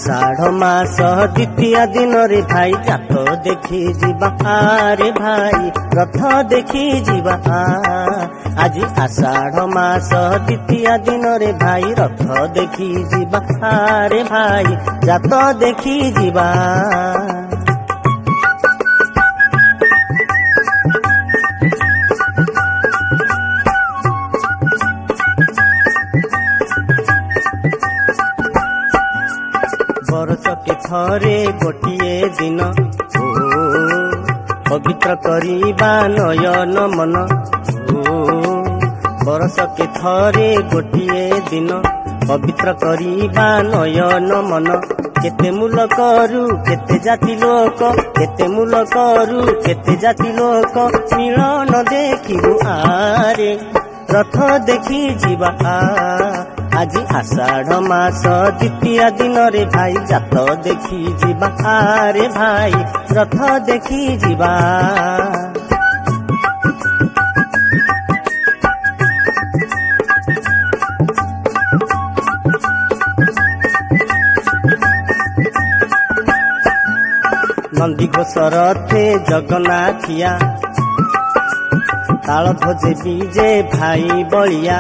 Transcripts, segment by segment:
आषाढ़ मास द्वितीय दिन रे भाई जात देखी जीवा रे भाई रथ देखी जीवा। आज आषाढ़ मास द्वितीय दिन रे भाई रथ देखी जीवा रे भाई जात देखी जीवा। बरसके थरे गोटिए दिन पवित्र करिबा नयन मन। बरसके थरे गोटिए दिन पवित्र करिबा नयन मन। केते मूल करू केते जाति लोक केते मूल करू केते जाति लोक मिलन देखिबु आरे रथ देखी जीवा। आज आषाढ़ मास द्वितीय दिन रे भाई जात देखी जीवा रे भाई रथ देखी जीवा। नंदी घोष रथे जगन्नाथिया ताल ध्वजे बीजे भाई बलिया।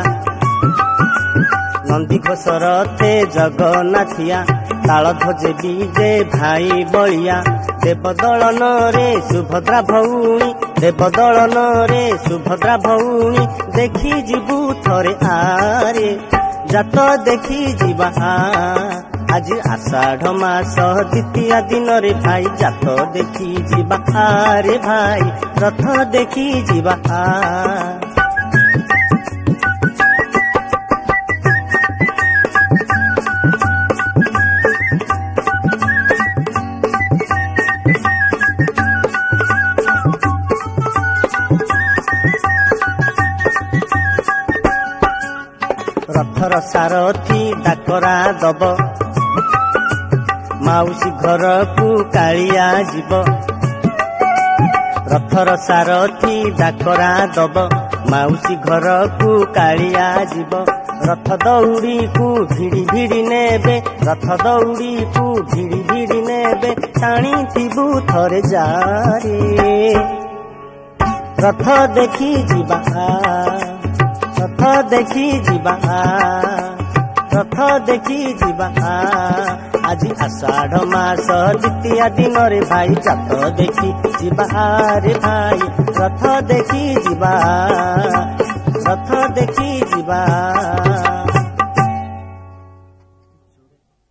नंदी घोष रथे जगन्नाथिया ताल ध्वजे बीजे भाई बलिया। देवदलन रे सुभद्रा भौणी देवदलन रे सुभद्रा भौणी देखी जीवु थरे आरे जात देखी जीवा। आज आषाढ़ मास द्वितीय दिन रे भाई जात देखी जीवा रे भाई रथ देखी जीवा। रथर सारथी डाकरा दब माउसी घर को कालिया जीव। रथर सारथी डाकरा दब माउसी घर को कालिया जीव। रथ दौड़ी को भिड़ी भिड़ी नेबे रथ दौड़ी को भिड़ी भिड़ी नेबे टाणी थिबु थरे जारे रथ देखी जीवा। रथ देखी जीवा रथ देखी जीवा। आज आषाढ़ मास द्वितीय दिन रे भाई जात देखी जीवा रे भाई रथ देखी जीवा रथ देखी जीवा।